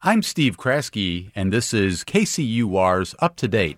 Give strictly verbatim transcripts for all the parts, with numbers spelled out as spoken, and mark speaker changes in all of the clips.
Speaker 1: I'm Steve Kraske, and this is K C U R's Up to Date.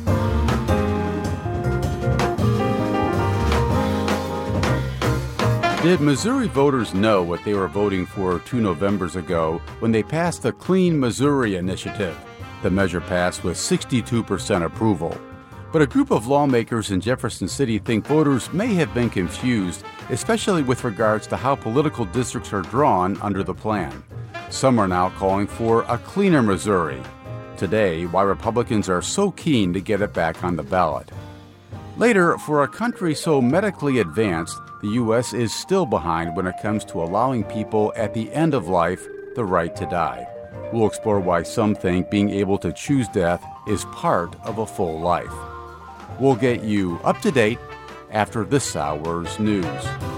Speaker 1: Did Missouri voters know what they were voting for two Novembers ago when they passed the Clean Missouri Initiative? The measure passed with sixty-two percent approval. But a group of lawmakers in Jefferson City think voters may have been confused, especially with regards to how political districts are drawn under the plan. Some are now calling for a cleaner Missouri. Today, why Republicans are so keen to get it back on the ballot. Later, for a country so medically advanced, the U S is still behind when it comes to allowing people at the end of life the right to die. We'll explore why some think being able to choose death is part of a full life. We'll get you up to date after this hour's news.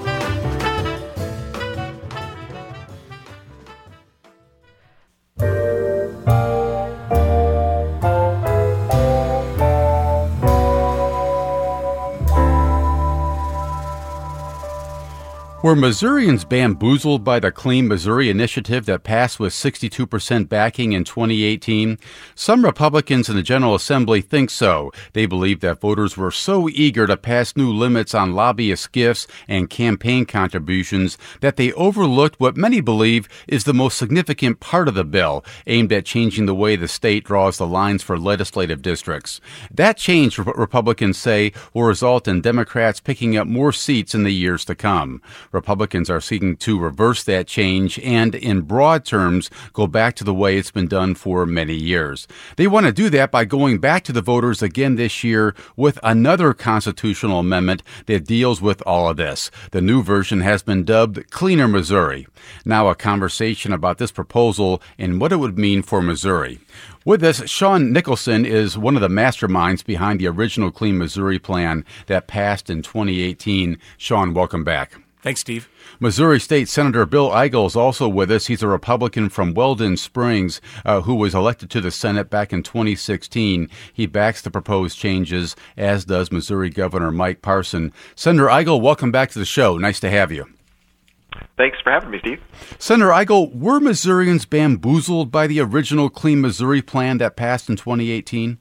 Speaker 1: Were Missourians bamboozled by the Clean Missouri Initiative that passed with sixty-two percent backing in twenty eighteen? Some Republicans in the General Assembly think so. They believe that voters were so eager to pass new limits on lobbyist gifts and campaign contributions that they overlooked what many believe is the most significant part of the bill, aimed at changing the way the state draws the lines for legislative districts. That change, Republicans say, will result in Democrats picking up more seats in the years to come. Republicans are seeking to reverse that change and, in broad terms, go back to the way it's been done for many years. They want to do that by going back to the voters again this year with another constitutional amendment that deals with all of this. The new version has been dubbed Cleaner Missouri. Now a conversation about this proposal and what it would mean for Missouri. With us, Sean Nicholson is one of the masterminds behind the original Clean Missouri plan that passed in twenty eighteen. Sean, welcome back.
Speaker 2: Thanks, Steve.
Speaker 1: Missouri State Senator Bill Eigel is also with us. He's a Republican from Weldon Springs uh, who was elected to the Senate back in twenty sixteen. He backs the proposed changes, as does Missouri Governor Mike Parson. Senator Eigel, welcome back to the show. Nice to have you.
Speaker 3: Thanks for having me, Steve.
Speaker 1: Senator Eigel, were Missourians bamboozled by the original Clean Missouri plan that passed in twenty eighteen?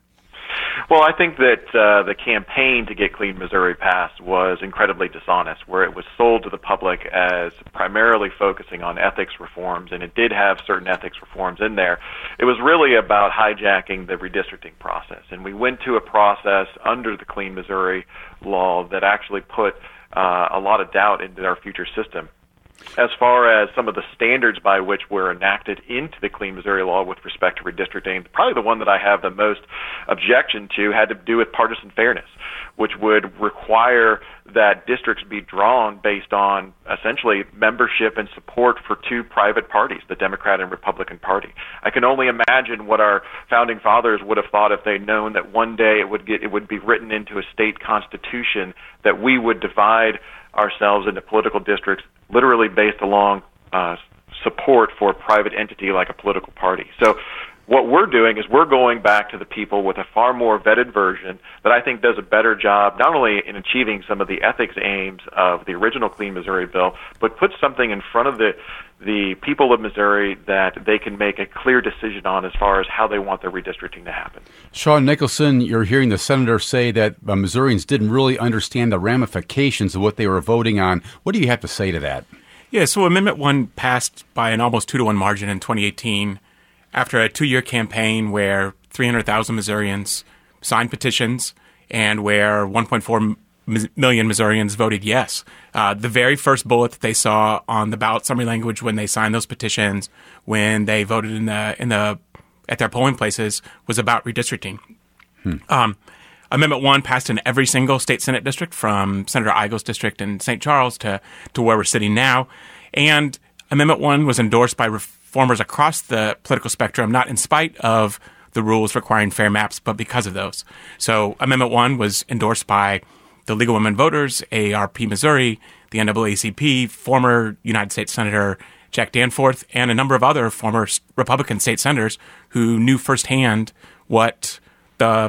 Speaker 3: Well, I think that uh, the campaign to get Clean Missouri passed was incredibly dishonest, where it was sold to the public as primarily focusing on ethics reforms, and it did have certain ethics reforms in there. It was really about hijacking the redistricting process, and we went to a process under the Clean Missouri law that actually put uh, a lot of doubt into our future system. As far as some of the standards by which were enacted into the Clean Missouri law with respect to redistricting, probably the one that I have the most objection to had to do with partisan fairness, which would require that districts be drawn based on essentially membership and support for two private parties, the Democrat and Republican Party. I can only imagine what our founding fathers would have thought if they'd known that one day it would get it would be written into a state constitution that we would divide ourselves into political districts literally based along uh, support for a private entity like a political party. So what we're doing is we're going back to the people with a far more vetted version that I think does a better job not only in achieving some of the ethics aims of the original Clean Missouri bill, but puts something in front of the the people of Missouri that they can make a clear decision on as far as how they want their redistricting to happen.
Speaker 1: Sean Nicholson, you're hearing the senator say that uh, Missourians didn't really understand the ramifications of what they were voting on. What do you have to say to that?
Speaker 2: Yeah, so Amendment one passed by an almost two to one margin in twenty eighteen after a two-year campaign where three hundred thousand Missourians signed petitions and where one point four million Missourians voted yes. Uh, the very first bullet that they saw on the ballot summary language when they signed those petitions, when they voted in the in the at their polling places, was about redistricting. Hmm. Um, Amendment one passed in every single state Senate district, from Senator Eigel's district in Saint Charles to, to where we're sitting now. And Amendment one was endorsed by reformers across the political spectrum, not in spite of the rules requiring fair maps, but because of those. So Amendment one was endorsed by the League of Women Voters, A A R P Missouri, the N double A C P, former United States Senator Jack Danforth, and a number of other former Republican state senators who knew firsthand what the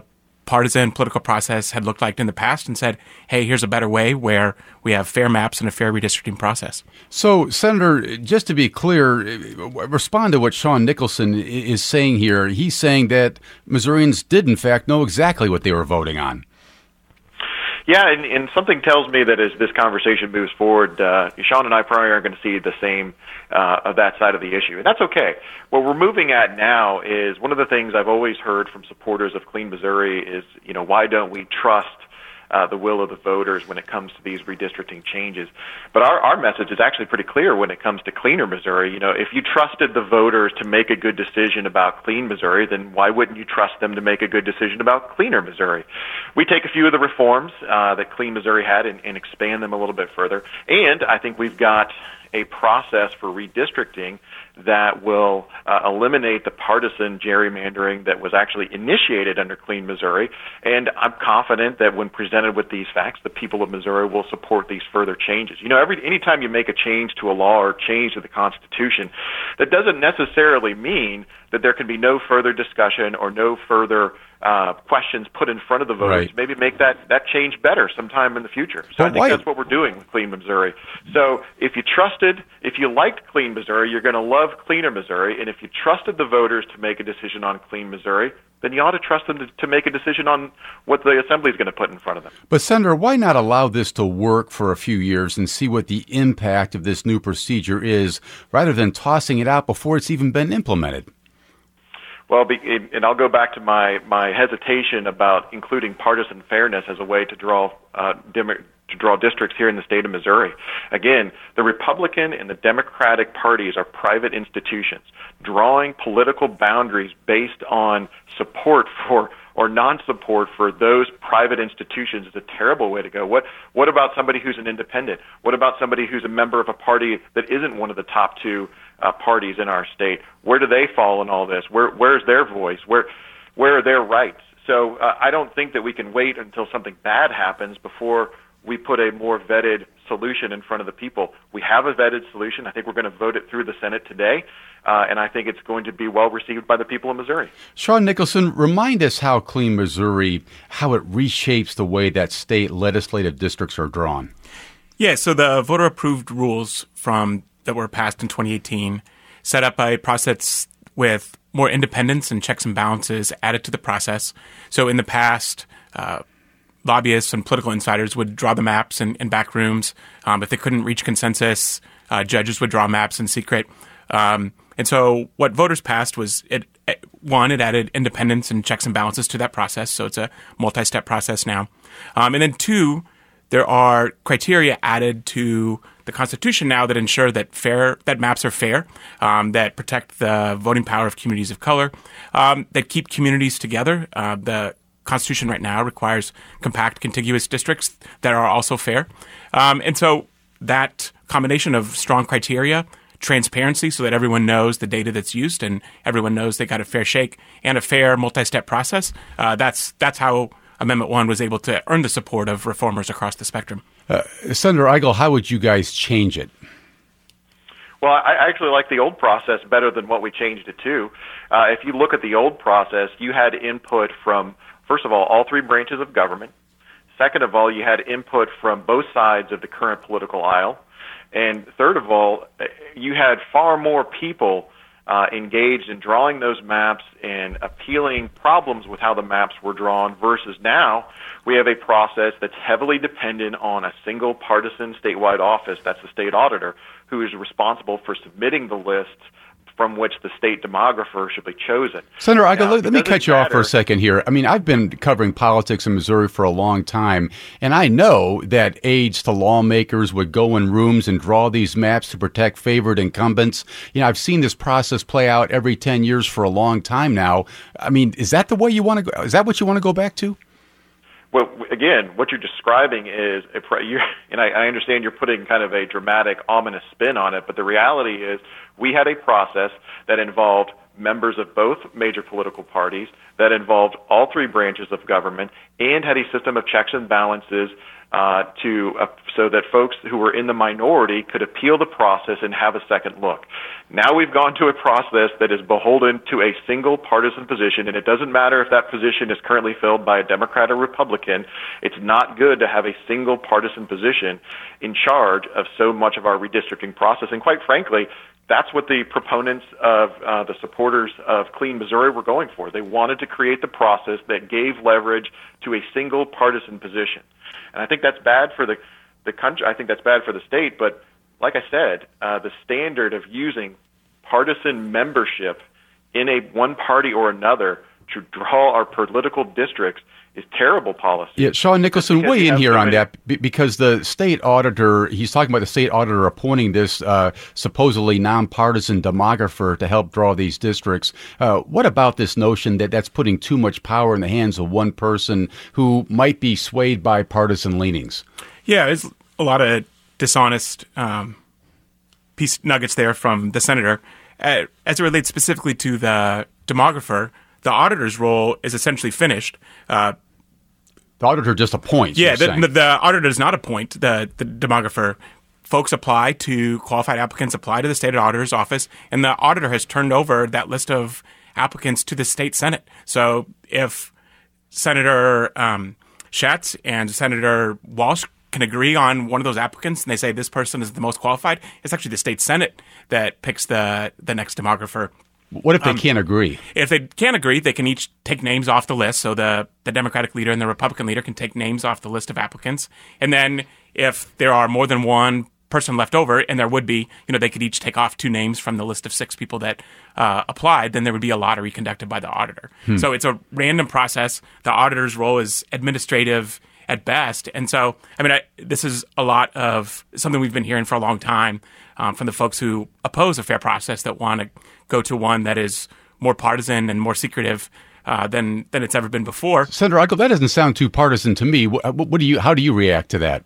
Speaker 2: partisan political process had looked like in the past and said, hey, here's a better way where we have fair maps and a fair redistricting process.
Speaker 1: So, Senator, just to be clear, respond to what Sean Nicholson is saying here. He's saying that Missourians did, in fact, know exactly what they were voting on.
Speaker 3: Yeah, and, and something tells me that as this conversation moves forward, uh, Sean and I probably aren't going to see the same uh, of that side of the issue, and that's okay. What we're moving at now is one of the things I've always heard from supporters of Clean Missouri is, you know, why don't we trust Uh, the will of the voters when it comes to these redistricting changes. But our, our message is actually pretty clear when it comes to cleaner Missouri. You know, if you trusted the voters to make a good decision about clean Missouri, then why wouldn't you trust them to make a good decision about cleaner Missouri? We take a few of the reforms uh, that Clean Missouri had and, and expand them a little bit further. And I think we've got a process for redistricting that will uh, eliminate the partisan gerrymandering that was actually initiated under Clean Missouri. And I'm confident that when presented with these facts, the people of Missouri will support these further changes. You know, every anytime you make a change to a law or change to the Constitution, that doesn't necessarily mean that there can be no further discussion or no further uh, questions put in front of the voters.
Speaker 1: Right.
Speaker 3: Maybe make that, that change better sometime in the future. So
Speaker 1: But
Speaker 3: I think
Speaker 1: why-
Speaker 3: that's what we're doing with Clean Missouri. So if you trusted, if you liked Clean Missouri, you're going to love Cleaner Missouri. And if you trusted the voters to make a decision on Clean Missouri, then you ought to trust them to, to make a decision on what the Assembly is going to put in front of them.
Speaker 1: But, Senator, why not allow this to work for a few years and see what the impact of this new procedure is, rather than tossing it out before it's even been implemented?
Speaker 3: Well, be, and I'll go back to my, my hesitation about including partisan fairness as a way to draw uh, dem- to draw districts here in the state of Missouri. Again, the Republican and the Democratic parties are private institutions. Drawing political boundaries based on support for or non-support for those private institutions is a terrible way to go. What what about somebody who's an independent? What about somebody who's a member of a party that isn't one of the top two uh, parties in our state? Where do they fall in all this? Where where's their voice? Where where are their rights? So uh, I don't think that we can wait until something bad happens before we put a more vetted solution in front of the people. We have a vetted solution. I think we're going to vote it through the Senate today, uh, and I think it's going to be well received by the people of Missouri.
Speaker 1: Sean Nicholson, remind us how Clean Missouri, how it reshapes the way that state legislative districts are drawn.
Speaker 2: Yeah, so the voter-approved rules from that were passed in twenty eighteen set up a process with more independence and checks and balances added to the process. So in the past, uh, lobbyists and political insiders would draw the maps in, in back rooms. Um, if they couldn't reach consensus, uh, judges would draw maps in secret. Um, and so what voters passed was, it, it, one, it added independence and checks and balances to that process. So it's a multi-step process now. Um, and then two, there are criteria added to the Constitution now that ensure that fair that maps are fair, um, that protect the voting power of communities of color, um, that keep communities together. Uh, the Constitution right now requires compact, contiguous districts that are also fair. Um, and so that combination of strong criteria, transparency so that everyone knows the data that's used and everyone knows they got a fair shake, and a fair multi-step process, uh, that's that's how Amendment one was able to earn the support of reformers across the spectrum.
Speaker 1: Uh, Senator Eigel, how would you guys change it?
Speaker 3: Well, I actually like the old process better than what we changed it to. Uh, if you look at the old process, you had input from, first of all, all three branches of government. Second of all, you had input from both sides of the current political aisle. And third of all, you had far more people uh, engaged in drawing those maps and appealing problems with how the maps were drawn, versus now we have a process that's heavily dependent on a single partisan statewide office, that's the state auditor, who is responsible for submitting the lists from which the state demographer should be chosen.
Speaker 1: Senator Eigel,
Speaker 3: Now,
Speaker 1: let, let me cut you
Speaker 3: matter.
Speaker 1: off for a second here. I mean, I've been covering politics in Missouri for a long time, and I know that aides to lawmakers would go in rooms and draw these maps to protect favored incumbents. You know, I've seen this process play out every ten years for a long time now. I mean, is that the way you want to go? Is that what you want to go back to?
Speaker 3: Well, again, what you're describing is, a, you're, and I, I understand you're putting kind of a dramatic, ominous spin on it, but the reality is We had a process that involved members of both major political parties, that involved all three branches of government, and had a system of checks and balances uh, to uh, so that folks who were in the minority could appeal the process and have a second look. Now we've gone to a process that is beholden to a single partisan position, and it doesn't matter if that position is currently filled by a Democrat or Republican. It's not good to have a single partisan position in charge of so much of our redistricting process, and quite frankly, that's what the proponents of uh, the supporters of Clean Missouri were going for. They wanted to create the process that gave leverage to a single partisan position. And I think that's bad for the, the country. I think that's bad for the state. But like I said, uh, the standard of using partisan membership in a one party or another to draw our political districts is terrible policy.
Speaker 1: Yeah, Sean Nicholson, weigh in here on that, because the state auditor, he's talking about the state auditor appointing this uh, supposedly nonpartisan demographer to help draw these districts. Uh, what about this notion that that's putting too much power in the hands of one person who might be swayed by partisan leanings?
Speaker 2: Yeah, there's a lot of dishonest um, piece nuggets there from the senator. Uh, as it relates specifically to the demographer, the auditor's role is essentially finished. Uh,
Speaker 1: the auditor just appoints.
Speaker 2: Yeah, the, the, the auditor does not appoint the, the demographer. Folks apply to, qualified applicants apply to the state auditor's office, and the auditor has turned over that list of applicants to the state Senate. So if Senator um, Schatz and Senator Walsh can agree on one of those applicants and they say this person is the most qualified, it's actually the state Senate that picks the, the next demographer.
Speaker 1: What if they
Speaker 2: um,
Speaker 1: can't agree?
Speaker 2: If they can't agree, they can each take names off the list. So the, the Democratic leader and the Republican leader can take names off the list of applicants. And then if there are more than one person left over, and there would be, you know, they could each take off two names from the list of six people that uh, applied, then there would be a lottery conducted by the auditor. Hmm. So it's a random process. The auditor's role is administrative at best. And so, I mean, I, this is a lot of something we've been hearing for a long time um, from the folks who oppose a fair process, that want to go to one that is more partisan and more secretive uh, than than it's ever been before.
Speaker 1: Senator Eigel, that doesn't sound too partisan to me. What, what do you? How do you react to that?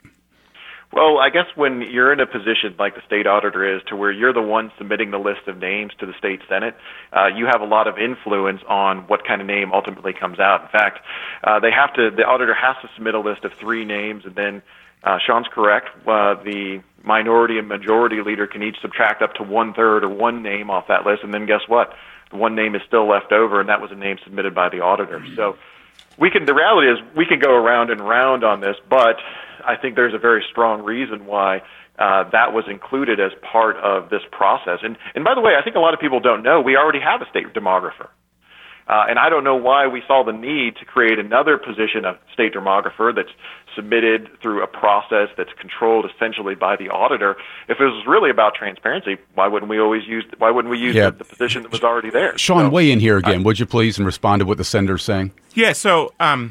Speaker 3: Well, I guess when you're in a position like the state auditor is, to where you're the one submitting the list of names to the state Senate, uh, you have a lot of influence on what kind of name ultimately comes out. In fact, uh, they have to. The auditor has to submit a list of three names, and then uh, Sean's correct. Uh, the minority and majority leader can each subtract up to one third or one name off that list, and then guess what? The one name is still left over, and that was a name submitted by the auditor. So we can. The reality is we can go around and round on this, but I think there's a very strong reason why uh, that was included as part of this process. And, and by the way, I think a lot of people don't know we already have a state demographer. Uh, and I don't know why we saw the need to create another position of state demographer that's submitted through a process that's controlled essentially by the auditor. If it was really about transparency, why wouldn't we always use? Why wouldn't we use yeah. the, the position that was already there?
Speaker 1: Sean,
Speaker 3: so,
Speaker 1: weigh in here again,
Speaker 3: I,
Speaker 1: would you please, and respond to what the senator's saying?
Speaker 2: Yeah. So. Um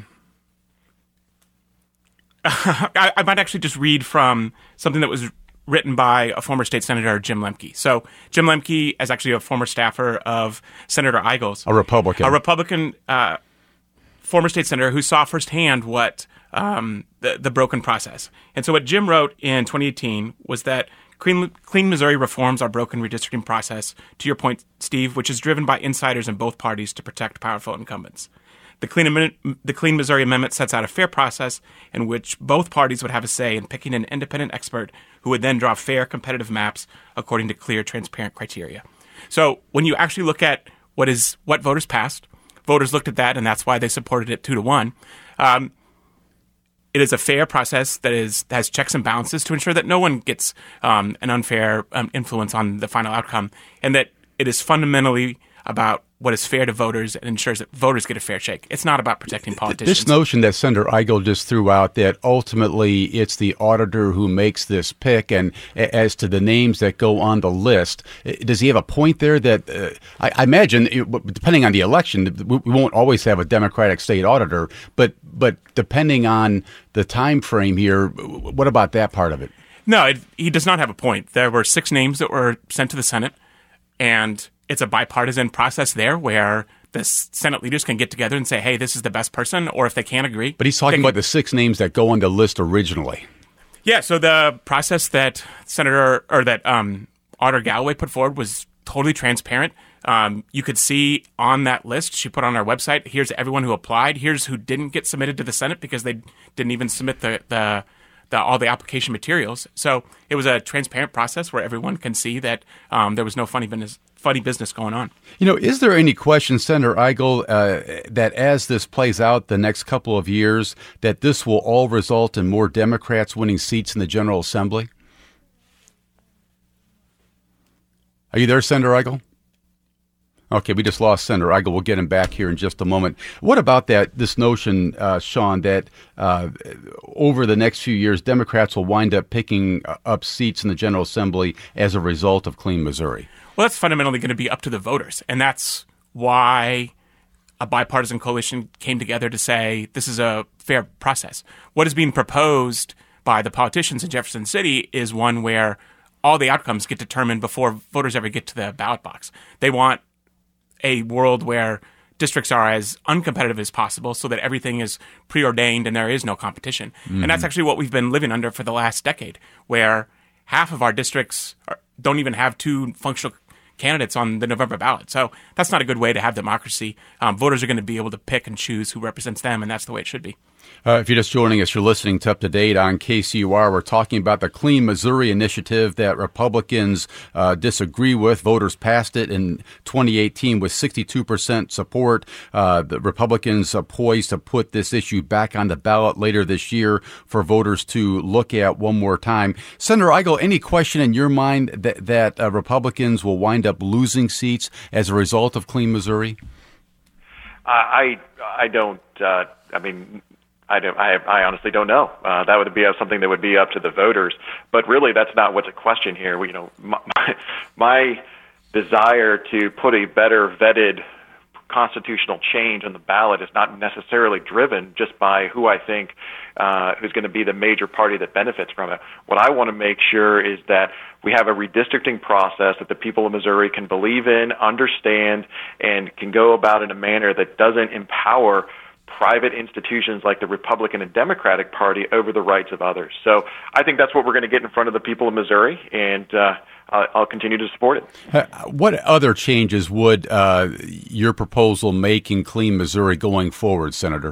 Speaker 2: I, I might actually just read from something that was written by a former state senator, Jim Lemke. So Jim Lemke is actually a former staffer of Senator Eigel's.
Speaker 1: A Republican.
Speaker 2: A Republican uh, former state senator who saw firsthand what um, the, the broken process. And so what Jim wrote in twenty eighteen was that Clean, Clean Missouri reforms our broken redistricting process, to your point, Steve, which is driven by insiders in both parties to protect powerful incumbents. The Clean, the Clean Missouri Amendment sets out a fair process in which both parties would have a say in picking an independent expert who would then draw fair, competitive maps according to clear, transparent criteria. So when you actually look at what is what voters passed, voters looked at that, and that's why they supported it two to one. Um, it is a fair process that is that has checks and balances to ensure that no one gets um, an unfair um, influence on the final outcome, and that it is fundamentally about what is fair to voters and ensures that voters get a fair shake. It's not about protecting politicians.
Speaker 1: This notion that Senator Eigel just threw out, that ultimately it's the auditor who makes this pick, and as to the names that go on the list, does he have a point there? That uh, I, I imagine, it, depending on the election, we won't always have a Democratic state auditor, but but depending on the time frame here, what about that part of it?
Speaker 2: No, it, he does not have a point. There were six names that were sent to the Senate, and it's a bipartisan process there where the Senate leaders can get together and say, hey, this is the best person, or if they can't agree.
Speaker 1: But he's talking about the six names that go on the list originally.
Speaker 2: Yeah, so the process that Senator or that um, Auditor Galloway put forward was totally transparent. Um, you could see on that list she put on our website, here's everyone who applied, here's who didn't get submitted to the Senate because they didn't even submit the, the, the all the application materials. So it was a transparent process where everyone can see that um, there was no funny business, funny business going on.
Speaker 1: You know, is there any question, Senator Eigel, uh, that as this plays out the next couple of years, that this will all result in more Democrats winning seats in the General Assembly? Are you there, Senator Eigel? Okay, we just lost Senator Eigel. We'll get him back here in just a moment. What about that? This notion, uh, Sean, that uh, over the next few years, Democrats will wind up picking up seats in the General Assembly as a result of Clean Missouri?
Speaker 2: Well, that's fundamentally going to be up to the voters, and that's why a bipartisan coalition came together to say this is a fair process. What is being proposed by the politicians in Jefferson City is one where all the outcomes get determined before voters ever get to the ballot box. They want a world where districts are as uncompetitive as possible so that everything is preordained and there is no competition. Mm-hmm. And that's actually what we've been living under for the last decade, where half of our districts are, don't even have two functional candidates on the November ballot. So that's not a good way to have democracy. Um, voters are going to be able to pick and choose who represents them, and that's the way it should be.
Speaker 1: Uh, if you're just joining us, you're listening to Up to Date on K C U R. We're talking about the Clean Missouri initiative that Republicans uh, disagree with. Voters passed it in twenty eighteen with sixty-two percent support. Uh, the Republicans are poised to put this issue back on the ballot later this year for voters to look at one more time. Senator Eigel, any question in your mind that, that uh, Republicans will wind up losing seats as a result of Clean Missouri?
Speaker 3: I I don't. Uh, I mean. I don't. I, I honestly don't know. Uh, that would be something that would be up to the voters. But really, that's not what's at question here. You know, my, my desire to put a better vetted constitutional change on the ballot is not necessarily driven just by who I think uh, who's going to be the major party that benefits from it. What I want to make sure is that we have a redistricting process that the people of Missouri can believe in, understand, and can go about in a manner that doesn't empower private institutions like the Republican and Democratic Party over the rights of others. So I think that's what we're going to get in front of the people of Missouri, and uh, I'll continue to support it.
Speaker 1: Uh, what other changes would uh, your proposal make in Clean Missouri going forward, Senator?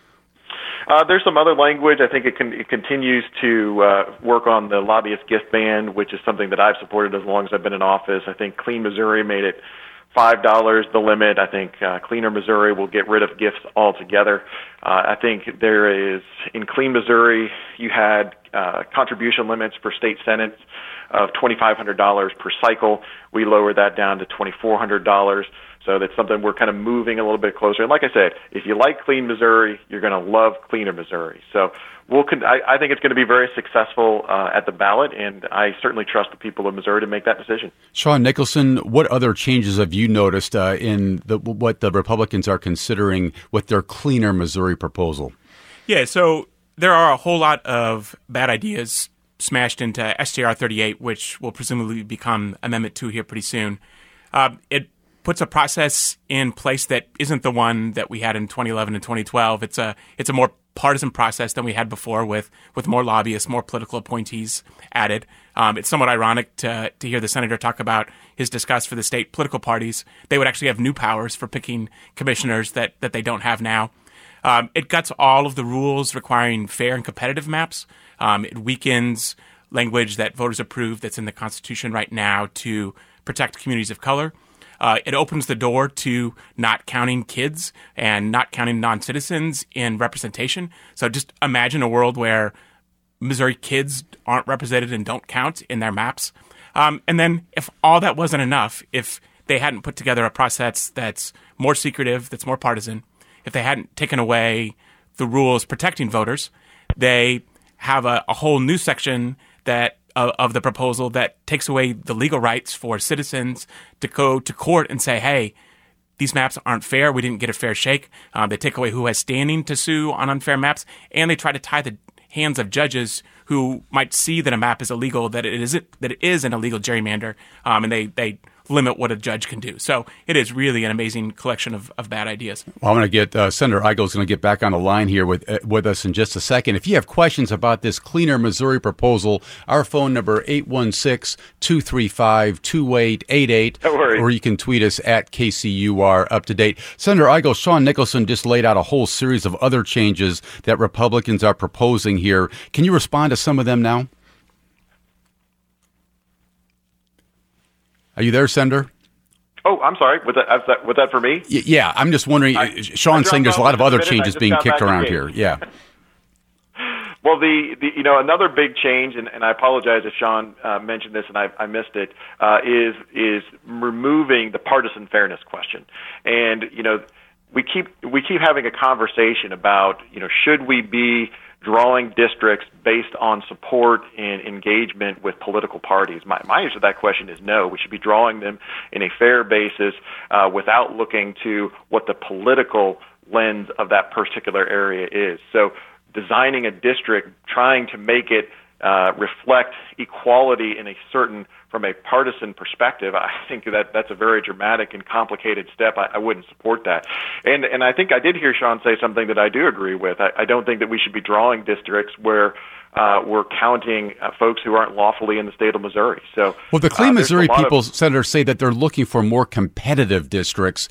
Speaker 3: Uh, there's some other language. I think it, can, it continues to uh, work on the lobbyist gift ban, which is something that I've supported as long as I've been in office. I think Clean Missouri made it five dollars the limit. I think uh, Cleaner Missouri will get rid of gifts altogether. Uh, I think there is, in Clean Missouri, you had uh, contribution limits for state senates of twenty-five hundred dollars per cycle. We lowered that down to twenty-four hundred dollars. So that's something we're kind of moving a little bit closer. And like I said, if you like Clean Missouri, you're going to love Cleaner Missouri. So we'll. Con- I, I think it's going to be very successful uh, at the ballot, and I certainly trust the people of Missouri to make that decision.
Speaker 1: Sean Nicholson, what other changes have you noticed uh, in the, what the Republicans are considering with their Cleaner Missouri proposal?
Speaker 2: Yeah, so there are a whole lot of bad ideas smashed into S J R thirty-eight, which will presumably become Amendment two here pretty soon. Uh, it puts a process in place that isn't the one that we had in twenty eleven and twenty twelve. It's a it's a more partisan process than we had before, with with more lobbyists, more political appointees added. Um, it's somewhat ironic to to hear the senator talk about his disgust for the state political parties. They would actually have new powers for picking commissioners that that they don't have now. Um, it guts all of the rules requiring fair and competitive maps. Um, it weakens language that voters approved that's in the Constitution right now to protect communities of color. Uh, it opens the door to not counting kids and not counting non-citizens in representation. So just imagine a world where Missouri kids aren't represented and don't count in their maps. Um, and then if all that wasn't enough, if they hadn't put together a process that's more secretive, that's more partisan, if they hadn't taken away the rules protecting voters, they have a, a whole new section that of the proposal that takes away the legal rights for citizens to go to court and say, hey, these maps aren't fair. We didn't get a fair shake. Uh, they take away who has standing to sue on unfair maps, and they try to tie the hands of judges who might see that a map is illegal, that it isn't, that it is an illegal gerrymander, um, and they, they limit what a judge can do. So it is really an amazing collection of, of bad ideas.
Speaker 1: Well, I'm going to get uh, Senator Eigel is going to get back on the line here with uh, with us in just a second. If you have questions about this Cleaner Missouri proposal, our phone number eight one six, two three five, two eight eight eight.
Speaker 3: Don't worry.
Speaker 1: Or you can tweet us at K C U R Up to Date. Senator Eigel, Sean Nicholson just laid out a whole series of other changes that Republicans are proposing here. Can you respond to some of them now? Are you there, Senator?
Speaker 3: Oh, I'm sorry. Was that, was that, was that for me?
Speaker 1: Y- yeah, I'm just wondering.
Speaker 3: I,
Speaker 1: Sean's saying there's a lot of other changes being kicked around here. Yeah.
Speaker 3: Well, the, the you know another big change, and, and I apologize if Sean uh, mentioned this and I, I missed it, uh, is is removing the partisan fairness question. And you know we keep we keep having a conversation about you know should we be drawing districts based on support and engagement with political parties? My, my answer to that question is no. We should be drawing them in a fair basis uh, without looking to what the political lens of that particular area is. So designing a district, trying to make it uh, reflect equality in a certain, from a partisan perspective, I think that that's a very dramatic and complicated step. I, I wouldn't support that. And and I think I did hear Sean say something that I do agree with. I, I don't think that we should be drawing districts where uh, we're counting uh, folks who aren't lawfully in the state of Missouri. So,
Speaker 1: well, the Clean
Speaker 3: uh,
Speaker 1: Missouri people,
Speaker 3: of,
Speaker 1: Senator, say that they're looking for more competitive districts.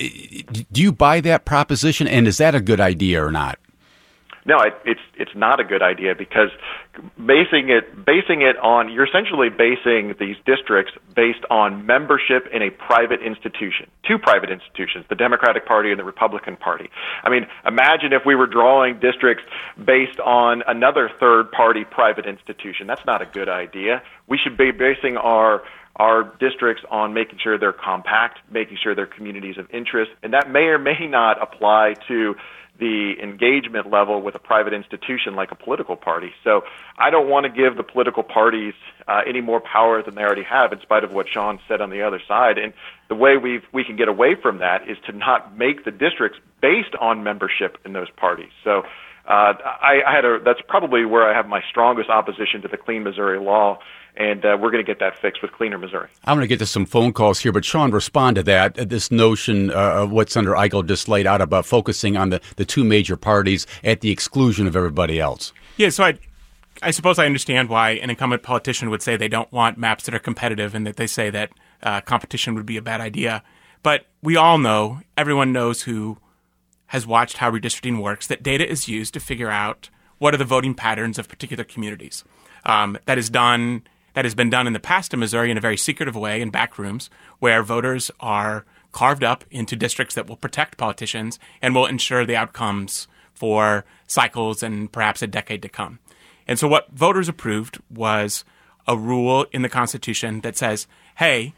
Speaker 1: Do you buy that proposition, and is that a good idea or not?
Speaker 3: No, it, it's it's not a good idea because basing it basing it on you're essentially basing these districts based on membership in a private institution, two private institutions, the Democratic Party and the Republican Party. I mean, imagine if we were drawing districts based on another third party private institution. That's not a good idea. We should be basing our our districts on making sure they're compact, making sure they're communities of interest, and that may or may not apply to the engagement level with a private institution like a political party. So I don't want to give the political parties uh, any more power than they already have, in spite of what Sean said on the other side. And the way we we can get away from that is to not make the districts based on membership in those parties. So uh, I, I had a that's probably where I have my strongest opposition to the Clean Missouri law. And uh, we're going to get that fixed with Cleaner Missouri. I'm
Speaker 1: going to get to some phone calls here, but Sean, respond to that, this notion uh, of what Senator Eigel just laid out about focusing on the, the two major parties at the exclusion of everybody else.
Speaker 2: Yeah, so I, I suppose I understand why an incumbent politician would say they don't want maps that are competitive and that they say that uh, competition would be a bad idea. But we all know, everyone knows who has watched how redistricting works, that data is used to figure out what are the voting patterns of particular communities. Um, that is done... That has been done in the past in Missouri in a very secretive way in back rooms where voters are carved up into districts that will protect politicians and will ensure the outcomes for cycles and perhaps a decade to come. And so what voters approved was a rule in the Constitution that says, hey,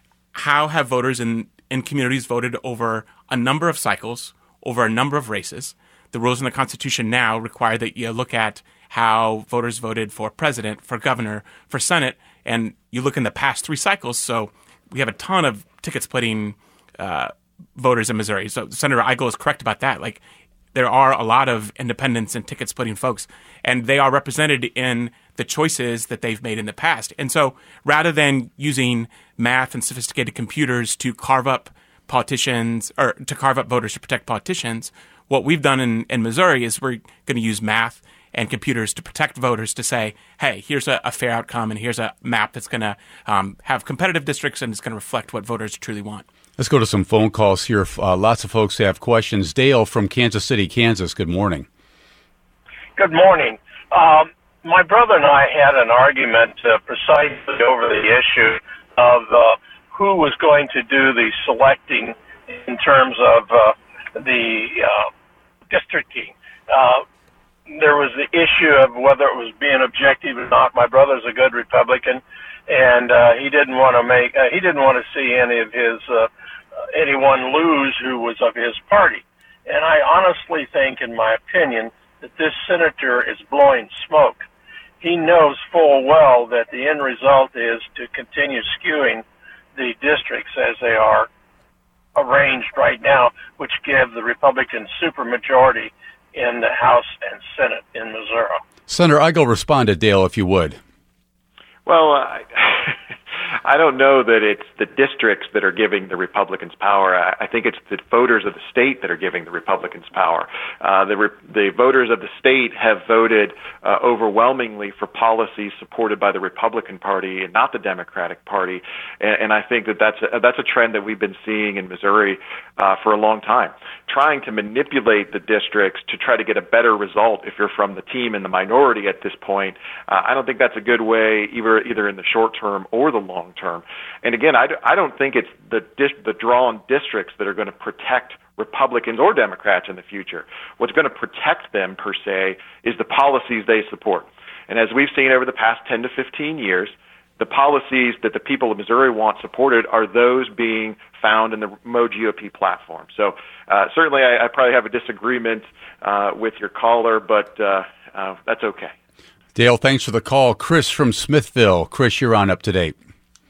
Speaker 2: how have voters in, in communities voted over a number of cycles, over a number of races? The rules in the Constitution now require that you look at how voters voted for president, for governor, for Senate, and you look in the past three cycles. So we have a ton of ticket-splitting uh, voters in Missouri. So Senator Eigel is correct about that. Like, there are a lot of independents and ticket-splitting folks, and they are represented in the choices that they've made in the past. And so rather than using math and sophisticated computers to carve up politicians or to carve up voters to protect politicians, what we've done in, in Missouri is we're going to use math and computers to protect voters to say, hey, here's a, a fair outcome and here's a map that's going to um, have competitive districts and it's going to reflect what voters truly want.
Speaker 1: Let's go to some phone calls here. Uh, lots of folks have questions. Dale from Kansas City, Kansas, good morning.
Speaker 4: Good morning. Um, my brother and I had an argument uh, precisely over the issue of uh, who was going to do the selecting in terms of uh, the uh, districting. Uh, There was the issue of whether it was being objective or not. My brother's a good Republican, and uh, he didn't want to make uh, he didn't want to see any of his uh, anyone lose who was of his party. And I honestly think, in my opinion, that this senator is blowing smoke. He knows full well that the end result is to continue skewing the districts as they are arranged right now, which give the Republican supermajority in the House and Senate in Missouri.
Speaker 1: Senator Eigel, respond to Dale, if you would.
Speaker 3: Well, uh, I don't know that it's the districts that are giving the Republicans power. I, I think it's the voters of the state that are giving the Republicans power. Uh, the, re- the voters of the state have voted uh, overwhelmingly for policies supported by the Republican Party and not the Democratic Party, and, and I think that that's a, that's a trend that we've been seeing in Missouri uh, for a long time. Trying to manipulate the districts to try to get a better result if you're from the team in the minority at this point, uh, I don't think that's a good way either either in the short term or the long term. And again, I, I don't think it's the dis- the drawn districts that are going to protect Republicans or Democrats in the future. What's going to protect them, per se, is the policies they support. And as we've seen over the past ten to fifteen years, the policies that the people of Missouri want supported are those being found in the Mo G O P platform. So uh, certainly I, I probably have a disagreement uh, with your caller, but uh, uh, that's okay.
Speaker 1: Dale, thanks for the call. Chris from Smithville. Chris, you're on Up to Date.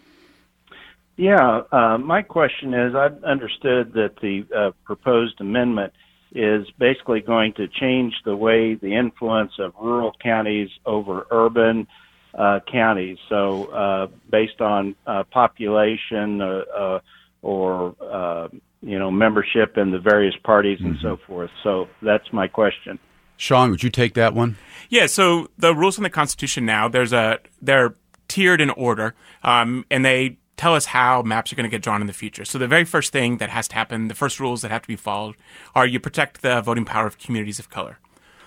Speaker 5: Yeah, uh, my question is, I've understood that the uh, proposed amendment is basically going to change the way the influence of rural counties over urban uh, counties. So uh, based on uh, population uh, uh, or, uh, you know, membership in the various parties and mm-hmm. so forth. So that's my question.
Speaker 1: Sean, would you take that one?
Speaker 2: Yeah, so the rules in the Constitution now, there's a they're tiered in order, um, and they tell us how maps are going to get drawn in the future. So the very first thing that has to happen, the first rules that have to be followed, are you protect the voting power of communities of color.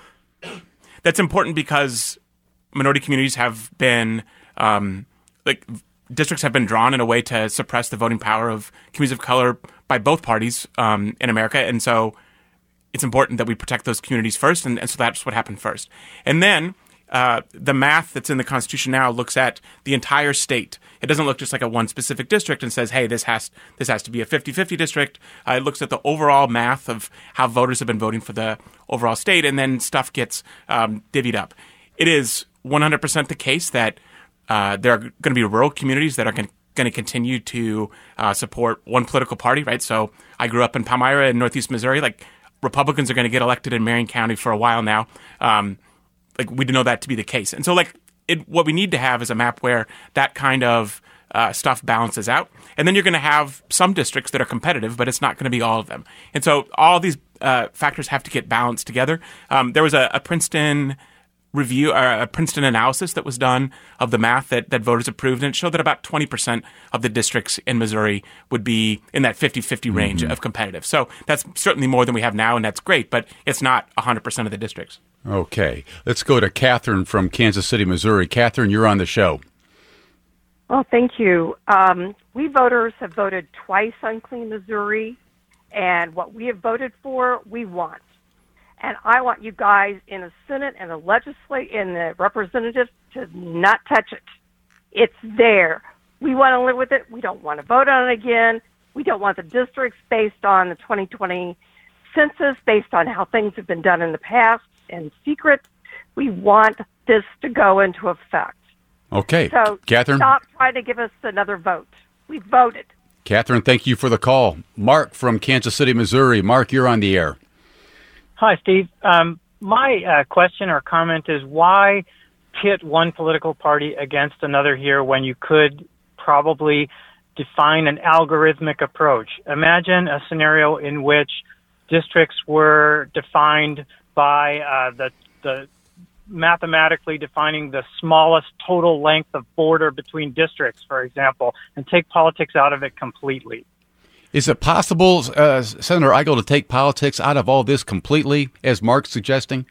Speaker 2: That's important because minority communities have been, um, like, districts have been drawn in a way to suppress the voting power of communities of color by both parties um, in America, and so it's important that we protect those communities first, and, and so that's what happened first. And then uh, the math that's in the Constitution now looks at the entire state. It doesn't look just like a one specific district and says, hey, this has this has to be a fifty-fifty district. Uh, it looks at the overall math of how voters have been voting for the overall state, and then stuff gets um, divvied up. It is one hundred percent the case that uh, there are going to be rural communities that are going to going to continue to uh, support one political party, right? So I grew up in Palmyra in Northeast Missouri. Like, Republicans are going to get elected in Marion County for a while now. Um, like, we know that to be the case. And so, like, it, what we need to have is a map where that kind of uh, stuff balances out. And then you're going to have some districts that are competitive, but it's not going to be all of them. And so all these uh, factors have to get balanced together. Um, there was a, a Princeton review, or a Princeton analysis that was done of the math that, that voters approved, and it showed that about twenty percent of the districts in Missouri would be in that fifty-fifty range mm-hmm. of competitive. So that's certainly more than we have now, and that's great, but it's not one hundred percent of the districts.
Speaker 1: Okay. Let's go to Catherine from Kansas City, Missouri. Catherine, you're on the show.
Speaker 6: Well, thank you. Um, we voters have voted twice on Clean Missouri, and what we have voted for, we want. And I want you guys in the Senate and the legislature and the representatives to not touch it. It's there. We want to live with it. We don't want to vote on it again. We don't want the districts based on the twenty twenty census, based on how things have been done in the past in secret. We want this to go into effect.
Speaker 1: Okay.
Speaker 6: So
Speaker 1: Catherine,
Speaker 6: stop trying to give us another vote. We voted.
Speaker 1: Catherine, thank you for the call. Mark from Kansas City, Missouri. Mark, you're on the air.
Speaker 7: Hi, Steve. Um, my uh, question or comment is, why pit one political party against another here when you could probably define an algorithmic approach? Imagine a scenario in which districts were defined by uh, the, the mathematically defining the smallest total length of border between districts, for example, and take politics out of it completely.
Speaker 1: Is it possible, uh, Senator Eigel, to take politics out of all this completely, as Mark's suggesting?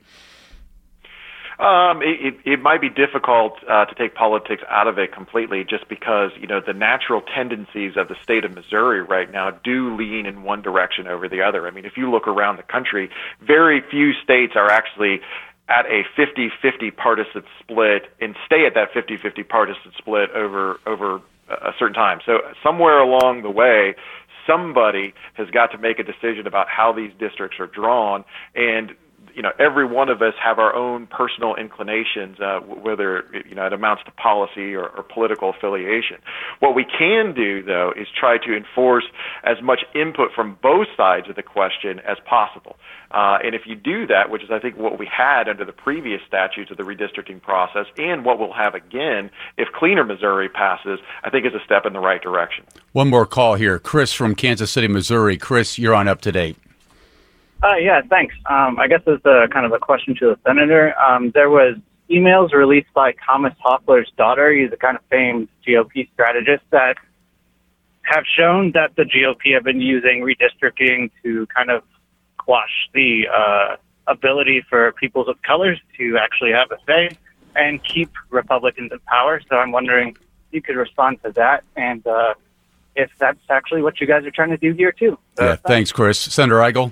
Speaker 3: Um, it, it, it might be difficult uh, to take politics out of it completely, just because, you know, the natural tendencies of the state of Missouri right now do lean in one direction over the other. I mean, if you look around the country, very few states are actually at a fifty-fifty partisan split and stay at that fifty-fifty partisan split over over a certain time. So somewhere along the way, somebody has got to make a decision about how these districts are drawn, and you know, every one of us have our own personal inclinations, uh, whether, you know, it amounts to policy or, or political affiliation. What we can do, though, is try to enforce as much input from both sides of the question as possible. Uh, and if you do that, which is, I think, what we had under the previous statutes of the redistricting process and what we'll have again if Cleaner Missouri passes, I think is a step in the right direction.
Speaker 1: One more call here. Chris from Kansas City, Missouri. Chris, you're on Up to Date.
Speaker 8: Uh, yeah, thanks. Um, I guess it's a, kind of a question to the senator. Um, there was emails released by Thomas Hoffler's daughter. He's a kind of famed G O P strategist that have shown that the G O P have been using redistricting to kind of quash the uh, ability for peoples of colors to actually have a say and keep Republicans in power. So I'm wondering if you could respond to that and uh, if that's actually what you guys are trying to do here, too. So,
Speaker 1: yeah, thanks, Chris. Senator Eigel?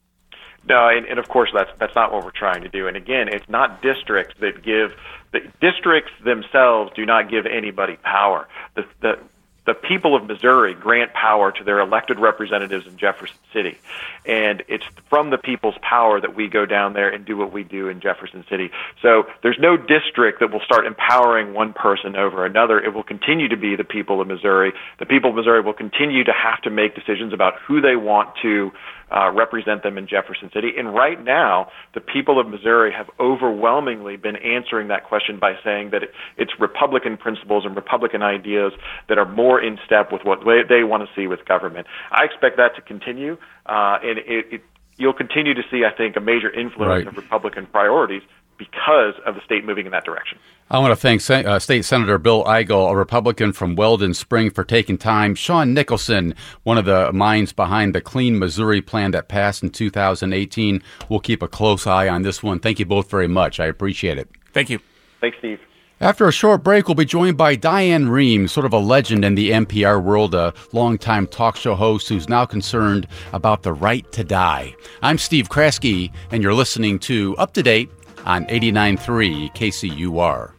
Speaker 3: No, and, and of course that's that's not what we're trying to do. And again, it's not districts that give the districts themselves do not give anybody power. The the the people of Missouri grant power to their elected representatives in Jefferson City, and it's from the people's power that we go down there and do what we do in Jefferson City. So there's no district that will start empowering one person over another. It will continue to be the people of Missouri. The people of Missouri will continue to have to make decisions about who they want to Uh, represent them in Jefferson City. And right now, the people of Missouri have overwhelmingly been answering that question by saying that it, it's Republican principles and Republican ideas that are more in step with what they, they want to see with government. I expect that to continue, uh, and it, it, you'll continue to see, I think, a major influence
Speaker 1: right.
Speaker 3: of Republican priorities because of the state moving in that direction.
Speaker 1: I want to thank uh, State Senator Bill Eigel, a Republican from Weldon Spring, for taking time. Sean Nicholson, one of the minds behind the Clean Missouri plan that passed in two thousand eighteen. We'll keep a close eye on this one. Thank you both very much. I appreciate it.
Speaker 2: Thank you.
Speaker 3: Thanks, Steve.
Speaker 1: After a short break, we'll be joined by Diane Rehm, sort of a legend in the N P R world, a longtime talk show host who's now concerned about the right to die. I'm Steve Kraske, and you're listening to Up to Date on eighty-nine point three K C U R.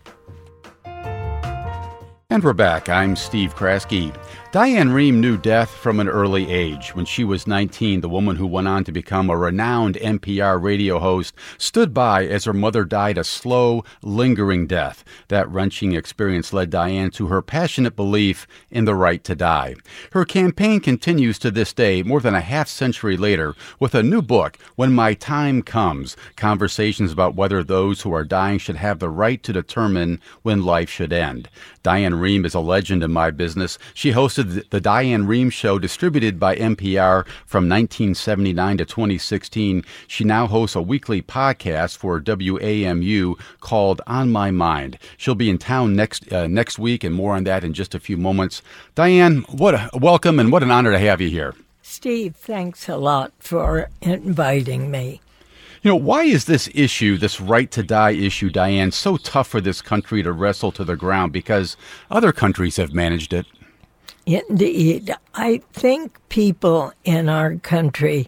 Speaker 1: And we're back. I'm Steve Kraske. Diane Rehm knew death from an early age. When she was nineteen, the woman who went on to become a renowned N P R radio host stood by as her mother died a slow, lingering death. That wrenching experience led Diane to her passionate belief in the right to die. Her campaign continues to this day, more than a half century later, with a new book, When My Time Comes, Conversations about whether those who are dying should have the right to determine when life should end. Diane Rehm is a legend in my business. She hosted The Diane Rehm Show, distributed by N P R from nineteen seventy-nine to twenty sixteen. She now hosts a weekly podcast for W A M U called On My Mind. She'll be in town next uh, next week, and more on that in just a few moments. Diane, what a, welcome, and what an honor to have you here.
Speaker 9: Steve, thanks a lot for inviting me.
Speaker 1: You know, why is this issue, this right to die issue, Diane, so tough for this country to wrestle to the ground? Because other countries have managed it.
Speaker 9: Indeed. I think people in our country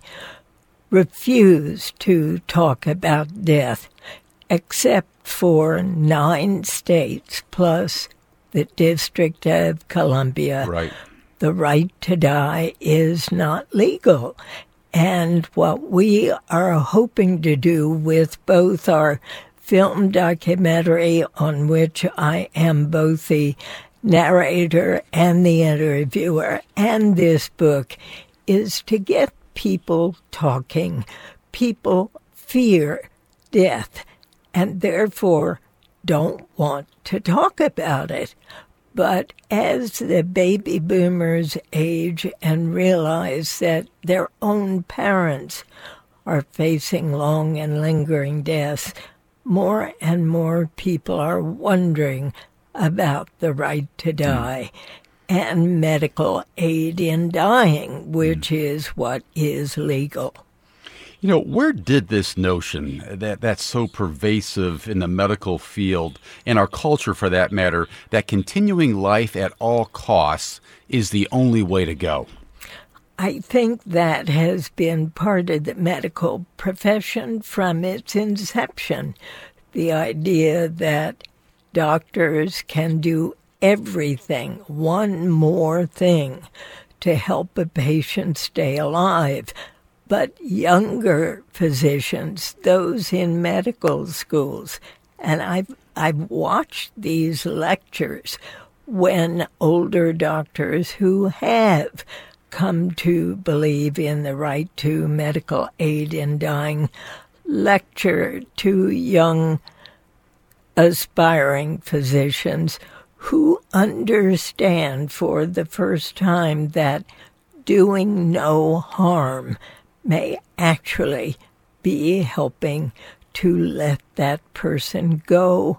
Speaker 9: refuse to talk about death, except for nine states plus the District of Columbia.
Speaker 1: Right.
Speaker 9: The right to die is not legal. And what we are hoping to do with both our film documentary, on which I am both the narrator and the interviewer, and this book, is to get people talking. People fear death and therefore don't want to talk about it. But as the baby boomers age and realize that their own parents are facing long and lingering deaths, more and more people are wondering about the right to die mm. and medical aid in dying, which mm. is what is legal.
Speaker 1: You know, where did this notion that that's so pervasive in the medical field, and our culture for that matter, that continuing life at all costs is the only way to go?
Speaker 9: I think that has been part of the medical profession from its inception. The idea that doctors can do everything, one more thing, to help a patient stay alive. but younger physicians, those in medical schools. And I've, I've watched these lectures when older doctors who have come to believe in the right to medical aid in dying lecture to young aspiring physicians who understand for the first time that doing no harm may actually be helping to let that person go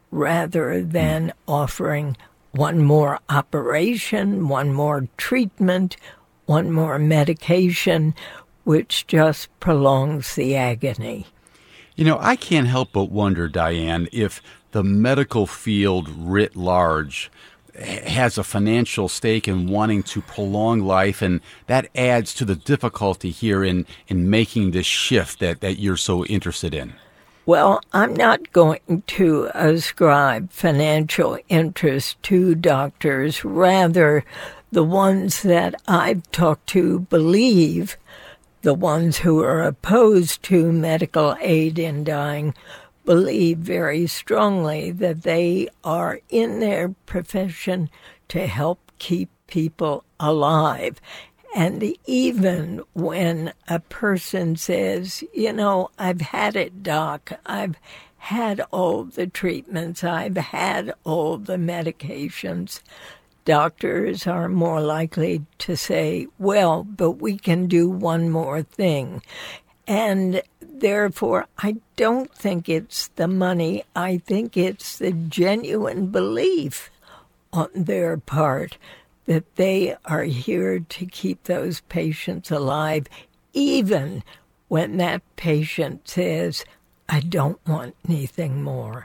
Speaker 9: rather than offering one more operation, one more treatment, one more medication, which just prolongs the agony.
Speaker 1: You know, I can't help but wonder, Diane, if the medical field writ large has a financial stake in wanting to prolong life, and that adds to the difficulty here in, in making this shift that, that you're so interested in.
Speaker 9: Well, I'm not going to ascribe financial interest to doctors. Rather, the ones that I've talked to believe, the ones who are opposed to medical aid in dying, believe very strongly that they are in their profession to help keep people alive. And even when a person says, you know, I've had it, doc, I've had all the treatments, I've had all the medications, doctors are more likely to say, well, but we can do one more thing. And therefore, I don't think it's the money. I think it's the genuine belief on their part that they are here to keep those patients alive, even when that patient says, I don't want anything more.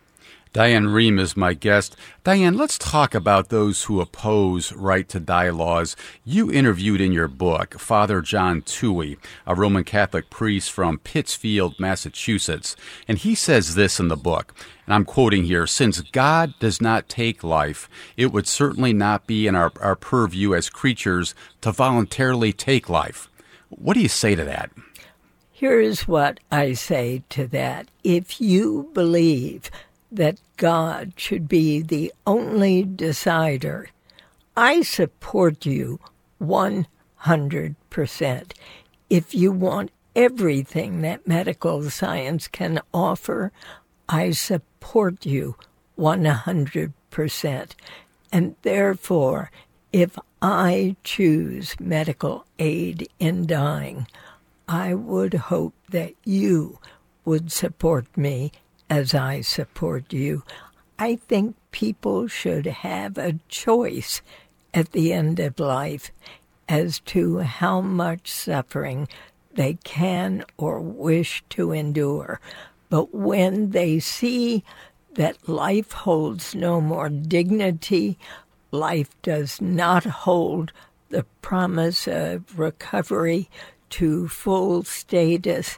Speaker 1: Diane Rehm is my guest. Diane, let's talk about those who oppose right-to-die laws. You interviewed in your book Father John Toohey, a Roman Catholic priest from Pittsfield, Massachusetts. And he says this in the book, and I'm quoting here, since God does not take life, it would certainly not be in our, our purview as creatures to voluntarily take life. What do you say to that?
Speaker 9: Here's what I say to that. If you believe that God should be the only decider, I support you one hundred percent. If you want everything that medical science can offer, I support you one hundred percent. And therefore, if I choose medical aid in dying, I would hope that you would support me as I support you. I think people should have a choice at the end of life as to how much suffering they can or wish to endure. But when they see that life holds no more dignity, life does not hold the promise of recovery to full status,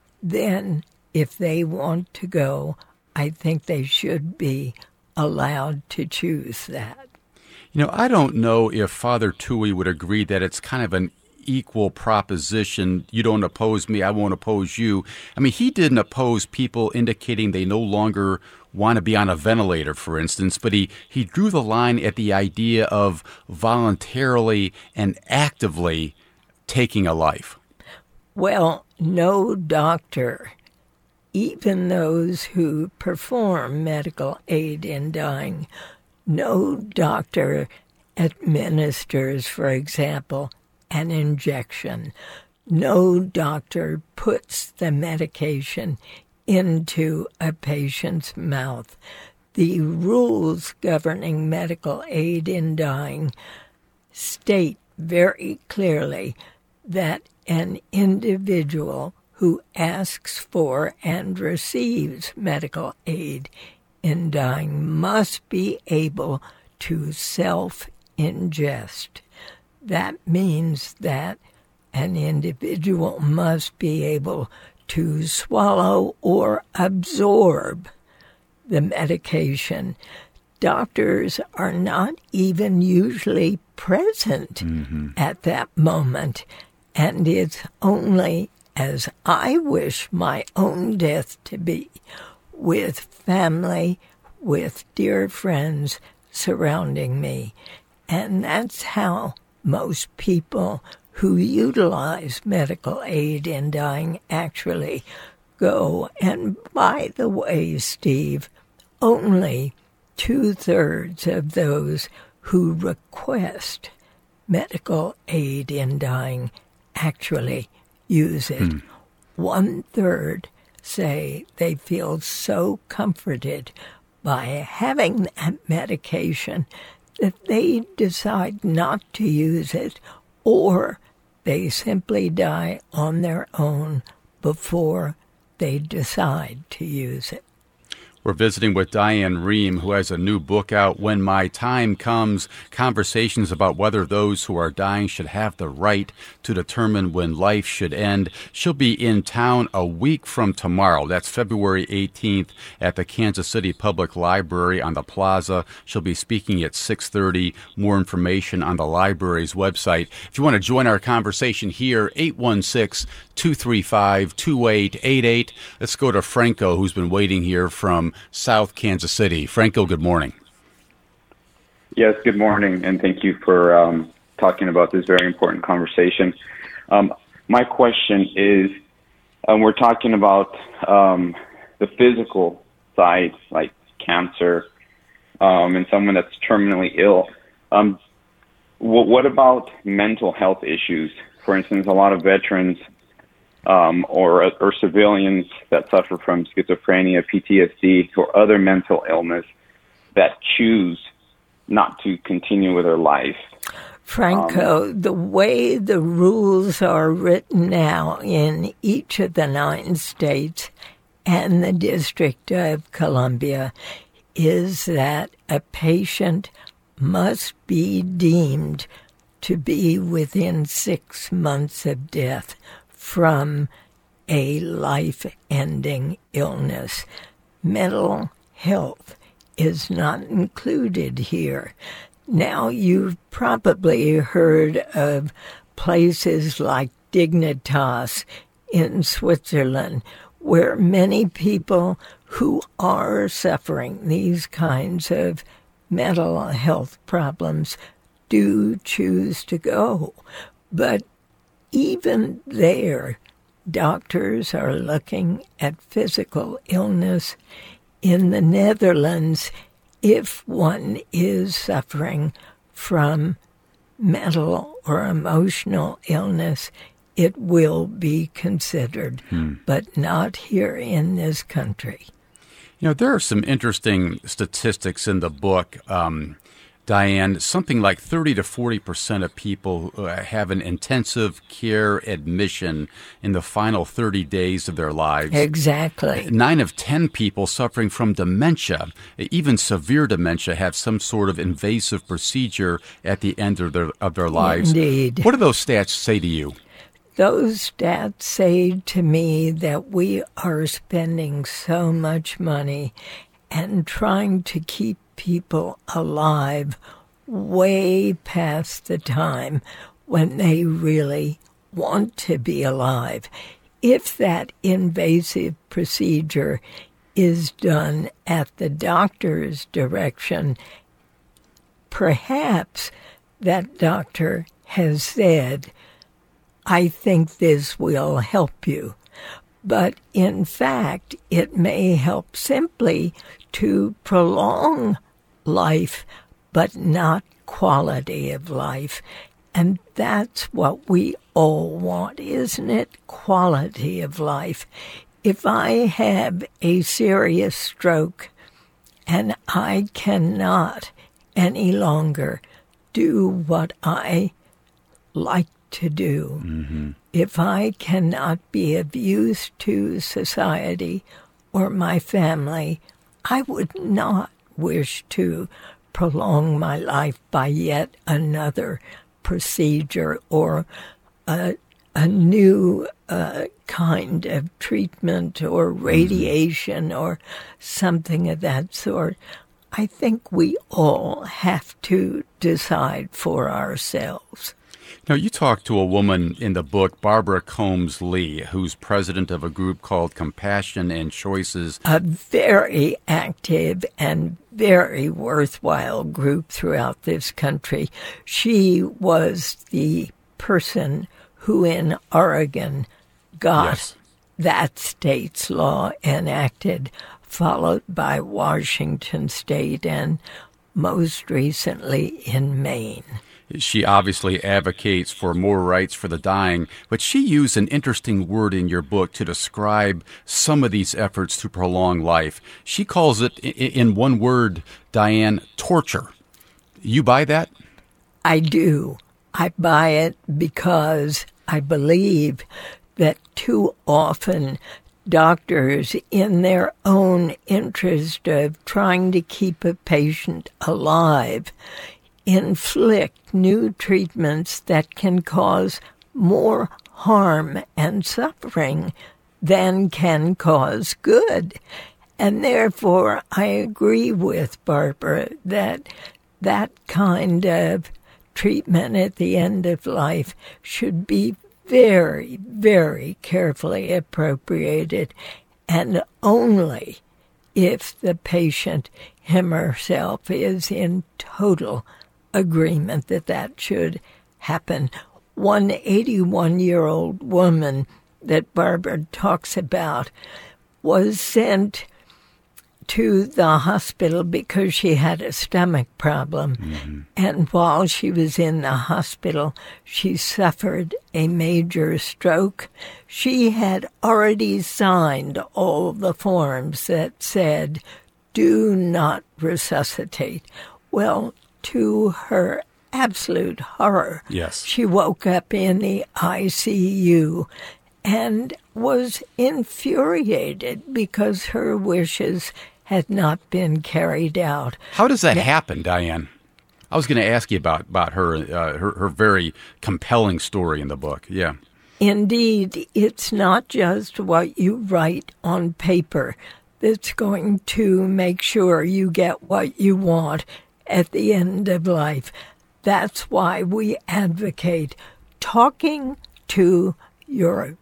Speaker 9: then if they want to go, I think they should be allowed to choose that.
Speaker 1: You know, I don't know if Father Toohey would agree that it's kind of an equal proposition. You don't oppose me, I won't oppose you. I mean, he didn't oppose people indicating they no longer want to be on a ventilator, for instance, but he, he drew the line at the idea of voluntarily and actively taking a life.
Speaker 9: Well, no doctor, even those who perform medical aid in dying, no doctor administers, for example, an injection. No doctor puts the medication into a patient's mouth. The rules governing medical aid in dying state very clearly that an individual who asks for and receives medical aid in dying must be able to self-ingest. That means that an individual must be able to swallow or absorb the medication. Doctors are not even usually present mm-hmm. at that moment. And it's only as I wish my own death to be, with family, with dear friends surrounding me. And that's how most people who utilize medical aid in dying actually go. And by the way, Steve, only two-thirds of those who request medical aid in dying actually use it. Hmm. One-third say they feel so comforted by having that medication that they decide not to use it, or they simply die on their own before they decide to use it.
Speaker 1: We're visiting with Diane Rehm, who has a new book out, When My Time Comes, Conversations about whether those who are dying should have the right to determine when life should end. She'll be in town a week from tomorrow. That's February eighteenth at the Kansas City Public Library on the Plaza. She'll be speaking at six thirty. More information on the library's website. If you want to join our conversation here, eight one six, two three five, two eight eight eight. Let's go to Franco, who's been waiting here from South Kansas City. Franco, good morning.
Speaker 10: Yes, good morning, and thank you for um, talking about this very important conversation. Um, my question is, um, we're talking about um, the physical side, like cancer, um, and someone that's terminally ill. Um, w- what about mental health issues? For instance, a lot of veterans Um, or or civilians that suffer from schizophrenia, P T S D, or other mental illness that choose not to continue with their life.
Speaker 9: Franco,
Speaker 10: um,
Speaker 9: the way the rules are written now in each of the nine states and the District of Columbia is that a patient must be deemed to be within six months of death from a life-ending illness. Mental health is not included here. Now, you've probably heard of places like Dignitas in Switzerland, where many people who are suffering these kinds of mental health problems do choose to go. But even there, doctors are looking at physical illness. In the Netherlands, if one is suffering from mental or emotional illness, it will be considered, hmm. but not here in this country.
Speaker 1: You know, there are some interesting statistics in the book. Um, Diane, something like thirty to forty percent of people uh, have an intensive care admission in the final thirty days of their lives.
Speaker 9: Exactly.
Speaker 1: Nine of ten people suffering from dementia, even severe dementia, have some sort of invasive procedure at the end of their, of their lives.
Speaker 9: Indeed.
Speaker 1: What do those stats say to you?
Speaker 9: Those stats say to me that we are spending so much money and trying to keep people alive way past the time when they really want to be alive. If that invasive procedure is done at the doctor's direction, perhaps that doctor has said, I think this will help you. But in fact, it may help simply to prolong life, but not quality of life. And that's what we all want, isn't it? Quality of life. If I have a serious stroke and I cannot any longer do what I like to do, mm-hmm. if I cannot be of use to society or my family, I would not wish to prolong my life by yet another procedure or a, a new uh, kind of treatment or radiation mm-hmm. or something of that sort. I think we all have to decide for ourselves.
Speaker 1: Now, you talked to a woman in the book, Barbara Combs Lee, who's president of a group called Compassion and Choices.
Speaker 9: A very active and very worthwhile group throughout this country. She was the person who in Oregon got yes. that state's law enacted, followed by Washington State and most recently in Maine.
Speaker 1: She obviously advocates for more rights for the dying, but she used an interesting word in your book to describe some of these efforts to prolong life. She calls it, in one word, Diane, torture. You buy that?
Speaker 9: I do. I buy it because I believe that too often doctors, in their own interest of trying to keep a patient alive, inflict new treatments that can cause more harm and suffering than can cause good. And therefore, I agree with Barbara that that kind of treatment at the end of life should be very, very carefully appropriated, and only if the patient, him or herself, is in total agreement that that should happen. One eighty-one-year-old woman that Barbara talks about was sent to the hospital because she had a stomach problem. Mm-hmm. And while she was in the hospital, she suffered a major stroke. She had already signed all the forms that said, do not resuscitate. Well, to her absolute horror,
Speaker 1: yes.
Speaker 9: she woke up in the I C U and was infuriated because her wishes had not been carried out.
Speaker 1: How does that now, happen, Diane? I was going to ask you about, about her, uh, her her very compelling story in the book. Yeah.
Speaker 9: Indeed, it's not just what you write on paper that's going to make sure you get what you want at the end of life. That's why we advocate talking to your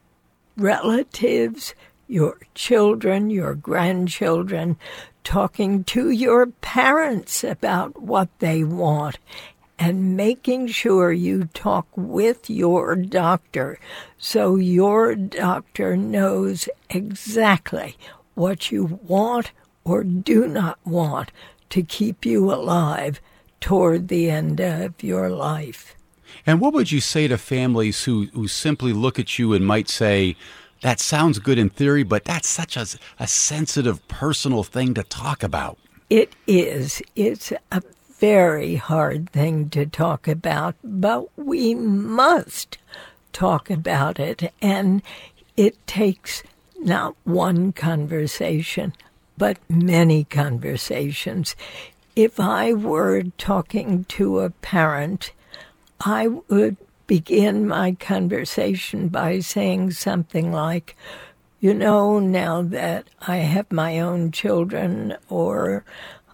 Speaker 9: relatives, your children, your grandchildren, talking to your parents about what they want, and making sure you talk with your doctor so your doctor knows exactly what you want or do not want to keep you alive toward the end of your life.
Speaker 1: And what would you say to families who, who simply look at you and might say, that sounds good in theory, but that's such a, a sensitive, personal thing to talk about?
Speaker 9: It is. It's a very hard thing to talk about, but we must talk about it. And it takes not one conversation, but many conversations. If I were talking to a parent, I would begin my conversation by saying something like, you know, now that I have my own children or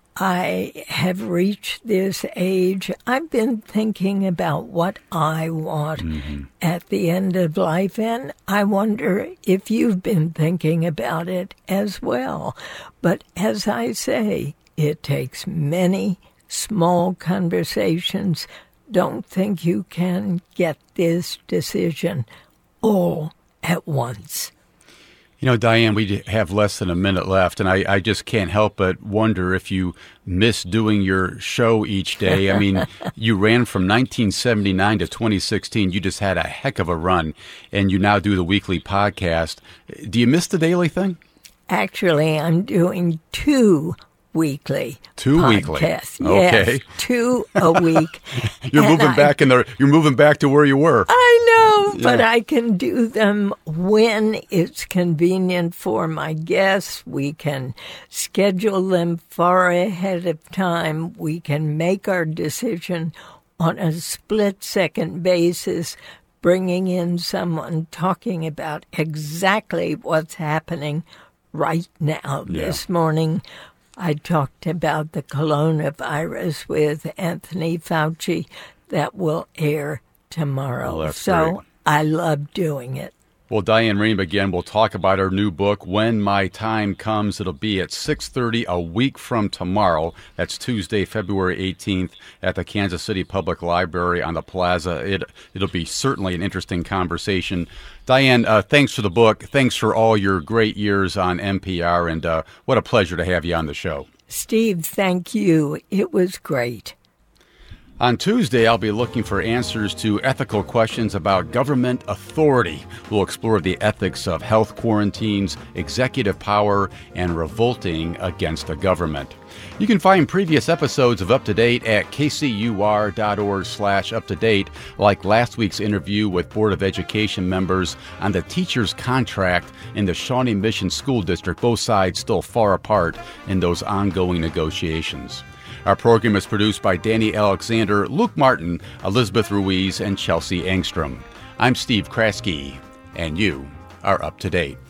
Speaker 9: I have reached this age, I've been thinking about what I want mm-hmm. at the end of life, and I wonder if you've been thinking about it as well. But as I say, it takes many small conversations. Don't think you can get this decision all at once.
Speaker 1: You know, Diane, we have less than a minute left, and I, I just can't help but wonder if you miss doing your show each day. I mean, you ran from nineteen seventy-nine to twenty sixteen. You just had a heck of a run, and you now do the weekly podcast. Do you miss the daily thing?
Speaker 9: Actually, I'm doing two weekly
Speaker 1: two
Speaker 9: podcasts.
Speaker 1: Weekly. Okay.
Speaker 9: Yes, two a week.
Speaker 1: You're moving I, back in the. You're moving back to where you were.
Speaker 9: I know, yeah. But I can do them when it's convenient for my guests. We can schedule them far ahead of time. We can make our decision on a split-second basis, bringing in someone talking about exactly what's happening right now.
Speaker 1: Yeah.
Speaker 9: This morning, I talked about the coronavirus with Anthony Fauci. That will air tomorrow.
Speaker 1: Well, that's
Speaker 9: so
Speaker 1: great.
Speaker 9: I love doing it.
Speaker 1: Well, Diane Rehm, again, we'll talk about her new book, When My Time Comes. It'll be at six thirty a week from tomorrow. That's Tuesday, February eighteenth at the Kansas City Public Library on the Plaza. It, it'll be certainly an interesting conversation. Diane, uh, thanks for the book. Thanks for all your great years on N P R, and uh, what a pleasure to have you on the show.
Speaker 9: Steve, thank you. It was great.
Speaker 1: On Tuesday, I'll be looking for answers to ethical questions about government authority. We'll explore the ethics of health quarantines, executive power, and revolting against the government. You can find previous episodes of Up to Date at kcur.org slash up to date, like last week's interview with Board of Education members on the teacher's contract in the Shawnee Mission School District, both sides still far apart in those ongoing negotiations. Our program is produced by Danny Alexander, Luke Martin, Elizabeth Ruiz, and Chelsea Angstrom. I'm Steve Kraske, and you are up to date.